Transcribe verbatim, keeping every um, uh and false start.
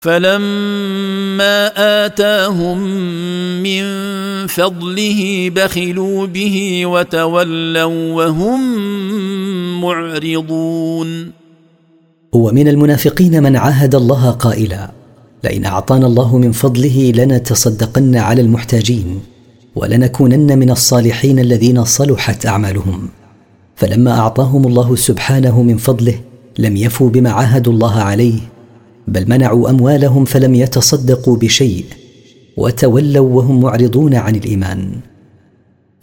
فلما آتاهم من فضله بخلوا به وتولوا وهم معرضون. ومن المنافقين من عاهد الله قائلا: لئن أعطانا الله من فضله لنتصدقن على المحتاجين ولنكونن من الصالحين الذين صلحت أعمالهم. فلما أعطاهم الله سبحانه من فضله لم يفوا بما عاهدوا الله عليه، بل منعوا أموالهم فلم يتصدقوا بشيء وتولوا وهم معرضون عن الإيمان.